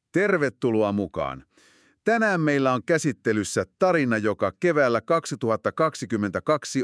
Tervetuloa mukaan. Tänään meillä on käsittelyssä tarina, joka keväällä 2022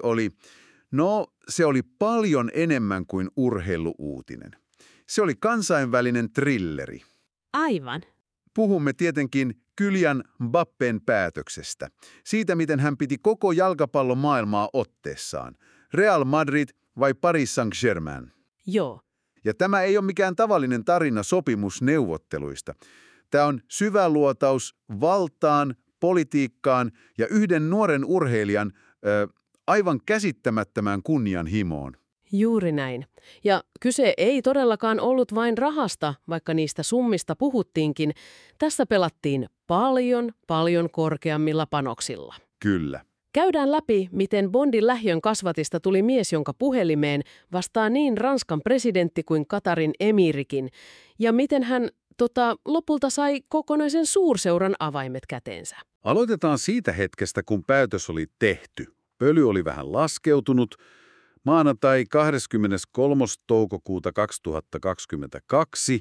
se oli paljon enemmän kuin urheiluuutinen. Se oli kansainvälinen thrilleri. Aivan. Puhumme tietenkin Kylian Mbappén päätöksestä. Siitä, miten hän piti koko jalkapallomaailmaa otteessaan. Real Madrid vai Paris Saint-Germain? Joo. Ja tämä ei ole mikään tavallinen tarina sopimusneuvotteluista. Tämä on syvä luotaus valtaan, politiikkaan ja yhden nuoren urheilijan aivan käsittämättömään kunnianhimoon. Juuri näin. Ja kyse ei todellakaan ollut vain rahasta, vaikka niistä summista puhuttiinkin. Tässä pelattiin paljon korkeammilla panoksilla. Kyllä. Käydään läpi, miten Bondin lähiön kasvatista tuli mies, jonka puhelimeen vastaa niin Ranskan presidentti kuin Katarin emirikin, ja miten hän lopulta sai kokonaisen suurseuran avaimet käteensä. Aloitetaan siitä hetkestä, kun päätös oli tehty. Pöly oli vähän laskeutunut. Maanantai 23. toukokuuta 2022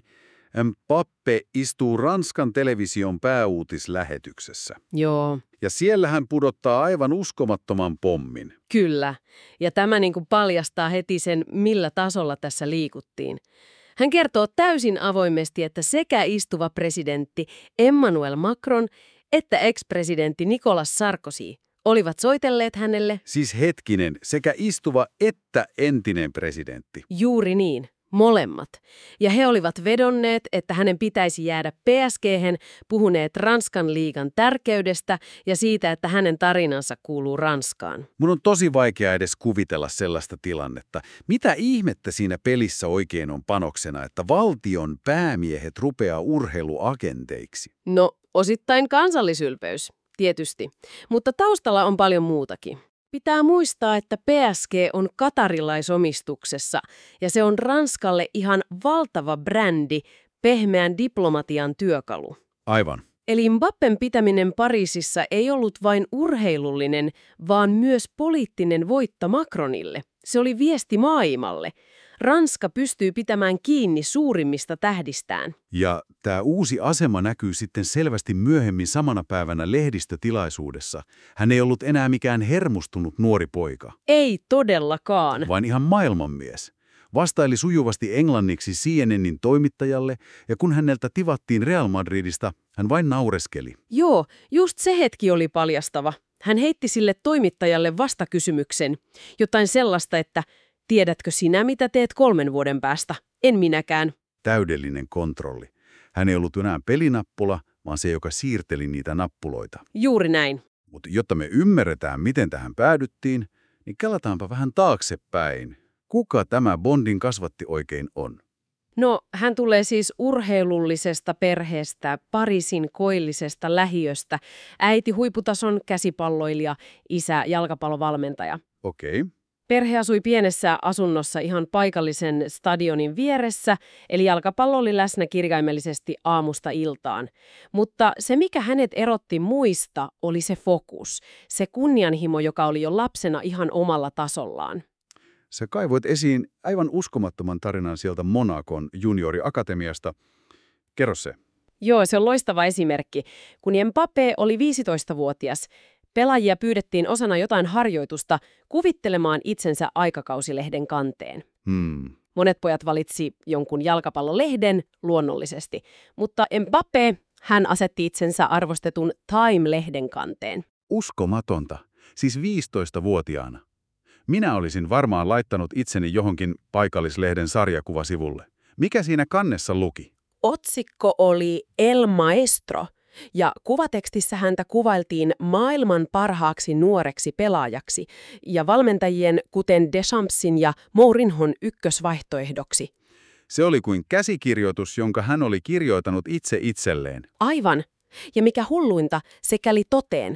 Mbappé istuu Ranskan television pääuutislähetyksessä. Joo. Ja siellä hän pudottaa aivan uskomattoman pommin. Kyllä. Ja tämä paljastaa heti sen, millä tasolla tässä liikuttiin. Hän kertoo täysin avoimesti, että sekä istuva presidentti Emmanuel Macron että ex-presidentti Nicolas Sarkozy olivat soitelleet hänelle. Siis hetkinen, sekä istuva että entinen presidentti. Juuri niin, molemmat. Ja he olivat vedonneet, että hänen pitäisi jäädä PSG:hen, puhuneet Ranskan liigan tärkeydestä ja siitä, että hänen tarinansa kuuluu Ranskaan. Mun on tosi vaikea edes kuvitella sellaista tilannetta. Mitä ihmettä siinä pelissä oikein on panoksena, että valtion päämiehet rupeaa urheiluagenteiksi? No, osittain kansallisylpeys. Tietysti, mutta taustalla on paljon muutakin. Pitää muistaa, että PSG on katarilaisomistuksessa ja se on Ranskalle ihan valtava brändi, pehmeän diplomatian työkalu. Aivan. Eli Mbappén pitäminen Pariisissa ei ollut vain urheilullinen, vaan myös poliittinen voitto Macronille. Se oli viesti maailmalle. Ranska pystyy pitämään kiinni suurimmista tähdistään. Ja tämä uusi asema näkyy sitten selvästi myöhemmin samana päivänä lehdistötilaisuudessa. Hän ei ollut enää mikään hermostunut nuori poika. Ei todellakaan. Vaan ihan maailmanmies. Vastaili sujuvasti englanniksi CNNin toimittajalle, ja kun häneltä tivattiin Real Madridista, hän vain naureskeli. Joo, just se hetki oli paljastava. Hän heitti sille toimittajalle vastakysymyksen. Jotain sellaista, että tiedätkö sinä, mitä teet 3 vuoden päästä? En minäkään. Täydellinen kontrolli. Hän ei ollut enää pelinappula, vaan se, joka siirteli niitä nappuloita. Juuri näin. Mutta jotta me ymmärretään, miten tähän päädyttiin, niin kelataanpa vähän taaksepäin. Kuka tämä Bondin kasvatti oikein on? No, hän tulee siis urheilullisesta perheestä, Pariisin koillisesta lähiöstä, äiti huipputason käsipalloilija, isä jalkapallovalmentaja. Okei. Perhe asui pienessä asunnossa ihan paikallisen stadionin vieressä, eli jalkapallo oli läsnä kirjaimellisesti aamusta iltaan. Mutta se, mikä hänet erotti muista, oli se fokus, se kunnianhimo, joka oli jo lapsena ihan omalla tasollaan. Sä kaivoit esiin aivan uskomattoman tarinan sieltä Monacon junioriakatemiasta. Kerro se. Joo, se on loistava esimerkki. Kun Mbappé oli 15-vuotias, pelaajia pyydettiin osana jotain harjoitusta kuvittelemaan itsensä aikakausilehden kanteen. Monet pojat valitsi jonkun jalkapallolehden luonnollisesti, mutta Mbappé, hän asetti itsensä arvostetun Time-lehden kanteen. Uskomatonta. Siis 15-vuotiaana. Minä olisin varmaan laittanut itseni johonkin paikallislehden sarjakuvasivulle. Mikä siinä kannessa luki? Otsikko oli El Maestro, ja kuvatekstissä häntä kuvailtiin maailman parhaaksi nuoreksi pelaajaksi ja valmentajien kuten Deschampsin ja Mourinhon ykkösvaihtoehdoksi. Se oli kuin käsikirjoitus, jonka hän oli kirjoittanut itse itselleen. Aivan. Ja mikä hulluinta, se käli toteen.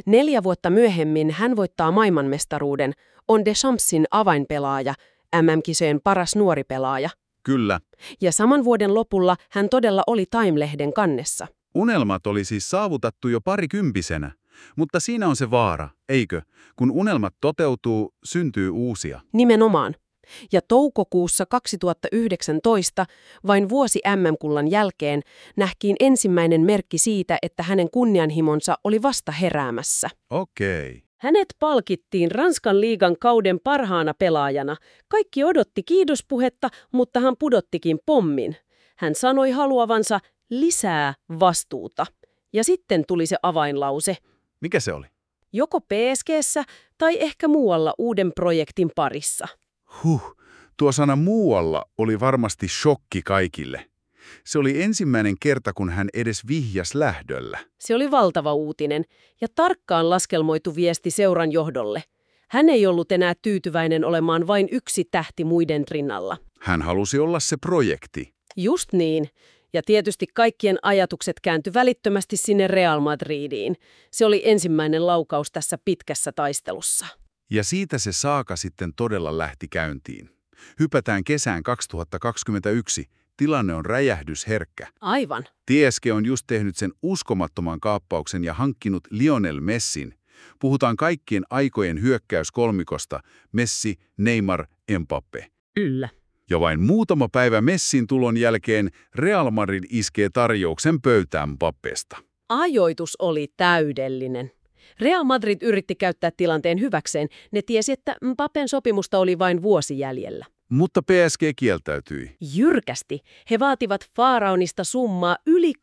4 vuotta myöhemmin hän voittaa maailmanmestaruuden, on Deschampsin avainpelaaja, MM-kisojen paras nuori pelaaja. Kyllä. Ja saman vuoden lopulla hän todella oli Time-lehden kannessa. Unelmat oli siis saavutettu jo parikymppisenä, mutta siinä on se vaara, eikö? Kun unelmat toteutuu, syntyy uusia. Nimenomaan. Ja toukokuussa 2019, vain vuosi MM-kullan jälkeen, nähtiin ensimmäinen merkki siitä, että hänen kunnianhimonsa oli vasta heräämässä. Okei. Hänet palkittiin Ranskan liigan kauden parhaana pelaajana. Kaikki odotti kiitospuhetta, mutta hän pudottikin pommin. Hän sanoi haluavansa lisää vastuuta. Ja sitten tuli se avainlause. Mikä se oli? Joko PSG:ssä tai ehkä muualla uuden projektin parissa. Tuo sana muualla oli varmasti shokki kaikille. Se oli ensimmäinen kerta, kun hän edes vihjasi lähdöllä. Se oli valtava uutinen ja tarkkaan laskelmoitu viesti seuran johdolle. Hän ei ollut enää tyytyväinen olemaan vain yksi tähti muiden rinnalla. Hän halusi olla se projekti. Just niin. Ja tietysti kaikkien ajatukset kääntyi välittömästi sinne Real Madridiin. Se oli ensimmäinen laukaus tässä pitkässä taistelussa. Ja siitä se saaka sitten todella lähti käyntiin. Hypätään kesään 2021. Tilanne on räjähdysherkkä. Aivan. PSG on just tehnyt sen uskomattoman kaappauksen ja hankkinut Lionel Messin. Puhutaan kaikkien aikojen hyökkäyskolmikosta Messi, Neymar, Mbappé. Kyllä. Ja vain muutama päivä Messin tulon jälkeen Real Madrid iskee tarjouksen pöytään Mbappésta. Ajoitus oli täydellinen. Real Madrid yritti käyttää tilanteen hyväkseen. Ne tiesi, että Mbappén sopimusta oli vain vuosi jäljellä. Mutta PSG kieltäytyi. Jyrkästi. He vaativat Faraonista summaa yli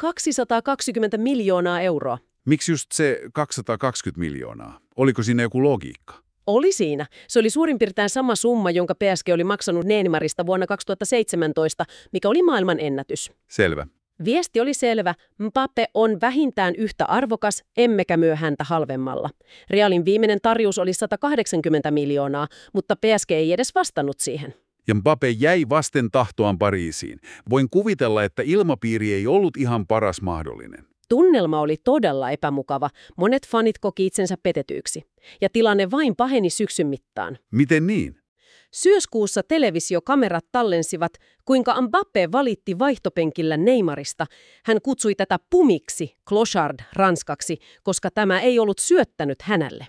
220 miljoonaa euroa. Miksi just se 220 miljoonaa? Oliko siinä joku logiikka? Oli siinä. Se oli suurin piirtein sama summa, jonka PSG oli maksanut Neymarista vuonna 2017, mikä oli maailman ennätys. Selvä. Viesti oli selvä. Mbappé on vähintään yhtä arvokas, emmekä myö häntä halvemmalla. Realin viimeinen tarjous oli 180 miljoonaa, mutta PSG ei edes vastannut siihen. Ja Mbappé jäi vasten tahtoaan Pariisiin. Voin kuvitella, että ilmapiiri ei ollut ihan paras mahdollinen. Tunnelma oli todella epämukava. Monet fanit koki itsensä petetyiksi. Ja tilanne vain paheni syksyn mittaan. Miten niin? Syyskuussa televisiokamerat tallensivat, kuinka Mbappé valitti vaihtopenkillä Neymarista. Hän kutsui tätä pumiksi, clochard ranskaksi, koska tämä ei ollut syöttänyt hänelle.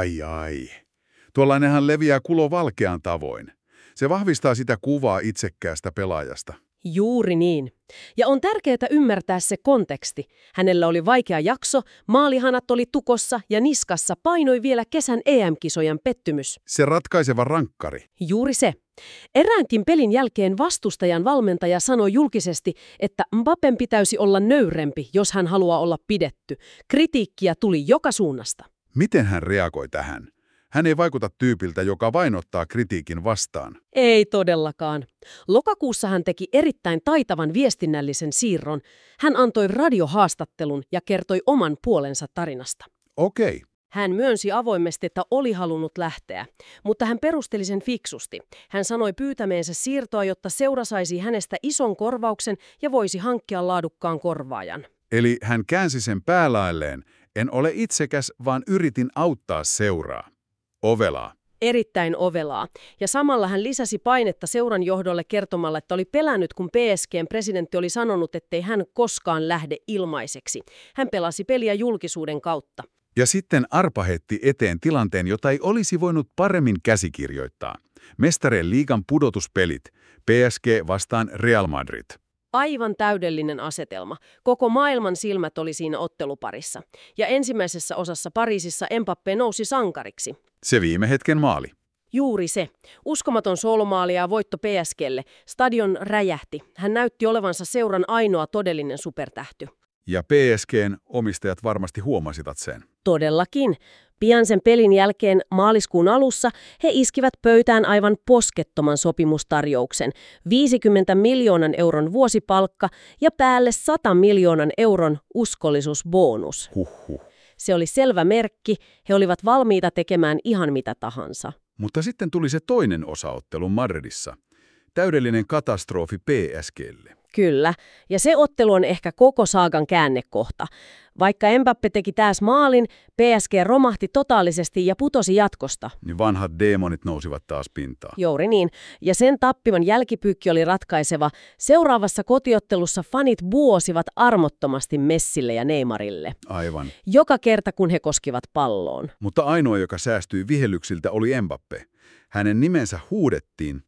Ai. Tuollainenhan leviää kulovalkean tavoin. Se vahvistaa sitä kuvaa itsekkäästä pelaajasta. Juuri niin. Ja on tärkeää ymmärtää se konteksti. Hänellä oli vaikea jakso, maalihanat oli tukossa ja niskassa painoi vielä kesän EM-kisojen pettymys. Se ratkaiseva rankkari. Juuri se. Eräänkin pelin jälkeen vastustajan valmentaja sanoi julkisesti, että Mbappén pitäisi olla nöyrempi, jos hän haluaa olla pidetty. Kritiikkiä tuli joka suunnasta. Miten hän reagoi tähän? Hän ei vaikuta tyypiltä, joka vain ottaa kritiikin vastaan. Ei todellakaan. Lokakuussa hän teki erittäin taitavan viestinnällisen siirron. Hän antoi radiohaastattelun ja kertoi oman puolensa tarinasta. Okei. Hän myönsi avoimesti, että oli halunnut lähteä, mutta hän perusteli sen fiksusti. Hän sanoi pyytämeensä siirtoa, jotta seura saisi hänestä ison korvauksen ja voisi hankkia laadukkaan korvaajan. Eli hän käänsi sen päälaelleen. En ole itsekäs, vaan yritin auttaa seuraa. Ovelaa. Erittäin ovelaa. Ja samalla hän lisäsi painetta seuran johdolle kertomalla, että oli pelännyt, kun PSG:n presidentti oli sanonut, ettei hän koskaan lähde ilmaiseksi. Hän pelasi peliä julkisuuden kautta. Ja sitten arpahetti eteen tilanteen, jota ei olisi voinut paremmin käsikirjoittaa. Mestarien liigan pudotuspelit. PSG vastaan Real Madrid. Aivan täydellinen asetelma. Koko maailman silmät oli siinä otteluparissa. Ja ensimmäisessä osassa Pariisissa Mbappé nousi sankariksi. Se viime hetken maali. Juuri se. Uskomaton solomaali ja voitto PSG:lle. Stadion räjähti. Hän näytti olevansa seuran ainoa todellinen supertähty. Ja PSG:n omistajat varmasti huomasivat sen. Todellakin. Pian sen pelin jälkeen maaliskuun alussa he iskivät pöytään aivan poskettoman sopimustarjouksen. 50 miljoonan euron vuosipalkka ja päälle 100 miljoonan euron uskollisuusbonus. Se oli selvä merkki, he olivat valmiita tekemään ihan mitä tahansa. Mutta sitten tuli se toinen osaottelu Madridissa. Täydellinen katastrofi PSG:lle. Kyllä, ja se ottelu on ehkä koko saagan käännekohta. Vaikka Mbappé teki taas maalin, PSG romahti totaalisesti ja putosi jatkosta. Niin vanhat deemonit nousivat taas pintaan. Juuri niin, ja sen tappiman jälkipyykki oli ratkaiseva. Seuraavassa kotiottelussa fanit buosivat armottomasti Messille ja Neymarille. Aivan. Joka kerta, kun he koskivat palloon. Mutta ainoa, joka säästyi vihellyksiltä, oli Mbappé. Hänen nimensä huudettiin,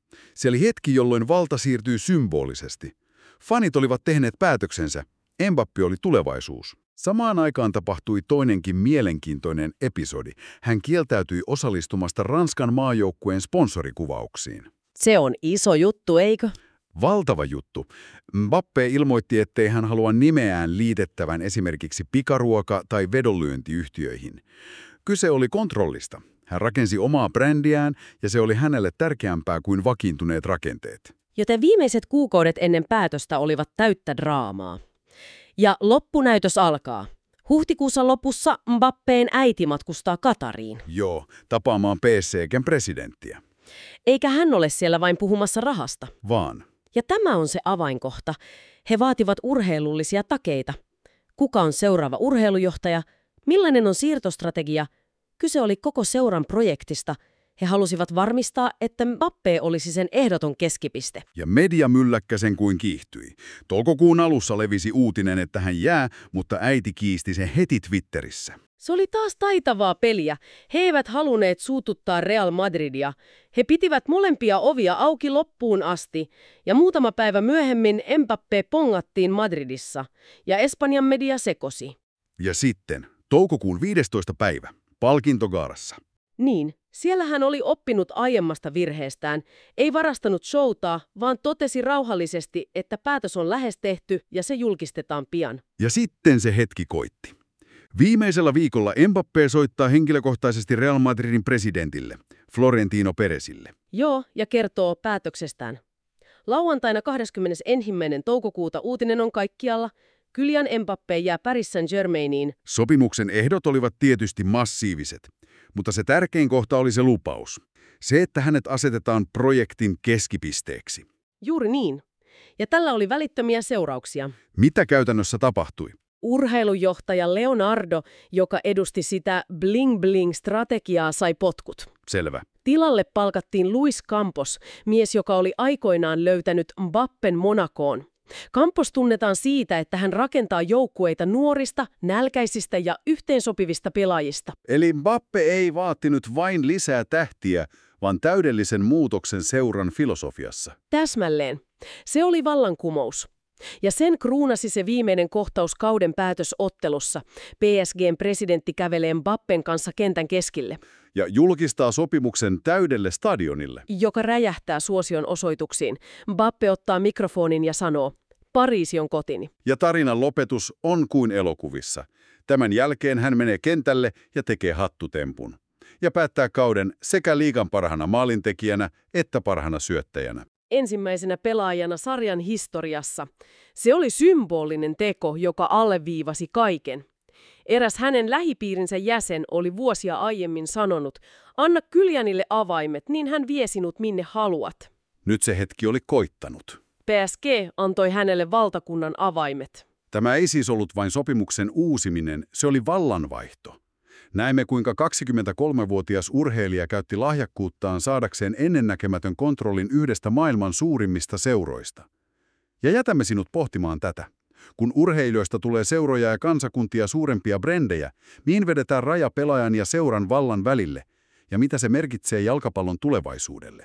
Se oli hetki, jolloin valta siirtyi symbolisesti. Fanit olivat tehneet päätöksensä. Mbappé oli tulevaisuus. Samaan aikaan tapahtui toinenkin mielenkiintoinen episodi. Hän kieltäytyi osallistumasta Ranskan maajoukkueen sponsorikuvauksiin. Se on iso juttu, eikö? Valtava juttu. Mbappé ilmoitti, ettei hän halua nimeään liitettävän esimerkiksi pikaruoka- tai vedonlyöntiyhtiöihin. Kyse oli kontrollista. Hän rakensi omaa brändiään ja se oli hänelle tärkeämpää kuin vakiintuneet rakenteet. Joten viimeiset kuukaudet ennen päätöstä olivat täyttä draamaa. Ja loppunäytös alkaa. Huhtikuussa lopussa Mbappén äiti matkustaa Katariin. Joo, tapaamaan PSG:n presidenttiä. Eikä hän ole siellä vain puhumassa rahasta. Vaan. Ja tämä on se avainkohta. He vaativat urheilullisia takeita. Kuka on seuraava urheilujohtaja? Millainen on siirtostrategia? Kyse oli koko seuran projektista. He halusivat varmistaa, että Mbappé olisi sen ehdoton keskipiste. Ja media mylläkkä sen kuin kiihtyi. Toukokuun alussa levisi uutinen, että hän jää, mutta äiti kiisti sen heti Twitterissä. Se oli taas taitavaa peliä. He eivät halunneet suututtaa Real Madridia. He pitivät molempia ovia auki loppuun asti. Ja muutama päivä myöhemmin Mbappé pongattiin Madridissa. Ja Espanjan media sekosi. Ja sitten, toukokuun 15. päivä, palkintogaarassa. Niin, siellä hän oli oppinut aiemmasta virheestään, ei varastanut showtaa, vaan totesi rauhallisesti, että päätös on lähes tehty ja se julkistetaan pian. Ja sitten se hetki koitti. Viimeisellä viikolla Mbappé soittaa henkilökohtaisesti Real Madridin presidentille, Florentino Perezille. Joo, ja kertoo päätöksestään. Lauantaina 21. toukokuuta uutinen on kaikkialla. Kylian Mbappé jää Paris Saint-Germainiin. Sopimuksen ehdot olivat tietysti massiiviset, mutta se tärkein kohta oli se lupaus. Se, että hänet asetetaan projektin keskipisteeksi. Juuri niin. Ja tällä oli välittömiä seurauksia. Mitä käytännössä tapahtui? Urheilujohtaja Leonardo, joka edusti sitä bling-bling-strategiaa, sai potkut. Selvä. Tilalle palkattiin Luis Campos, mies, joka oli aikoinaan löytänyt Mbappén Monacoon. Campos tunnetaan siitä, että hän rakentaa joukkueita nuorista, nälkäisistä ja yhteensopivista pelaajista. Eli Mbappé ei vaatinut vain lisää tähtiä, vaan täydellisen muutoksen seuran filosofiassa. Täsmälleen. Se oli vallankumous. Ja sen kruunasi se viimeinen kohtaus kauden päätösottelussa. PSG:n presidentti kävelee Mbappén kanssa kentän keskille. Ja julkistaa sopimuksen täydelle stadionille. Joka räjähtää suosion osoituksiin. Mbappé ottaa mikrofonin ja sanoo, Pariisi on kotini. Ja tarinan lopetus on kuin elokuvissa. Tämän jälkeen hän menee kentälle ja tekee hattutempun. Ja päättää kauden sekä liigan parhaana maalintekijänä että parhaana syöttäjänä. Ensimmäisenä pelaajana sarjan historiassa. Se oli symbolinen teko, joka alleviivasi kaiken. Eräs hänen lähipiirinsä jäsen oli vuosia aiemmin sanonut, anna Kylianille avaimet, niin hän vie sinut minne haluat. Nyt se hetki oli koittanut. PSG antoi hänelle valtakunnan avaimet. Tämä ei siis ollut vain sopimuksen uusiminen, se oli vallanvaihto. Näemme, kuinka 23-vuotias urheilija käytti lahjakkuuttaan saadakseen ennennäkemätön kontrollin yhdestä maailman suurimmista seuroista. Ja jätämme sinut pohtimaan tätä. Kun urheilijoista tulee seuroja ja kansakuntia suurempia brändejä, mihin vedetään raja pelaajan ja seuran vallan välille, ja mitä se merkitsee jalkapallon tulevaisuudelle?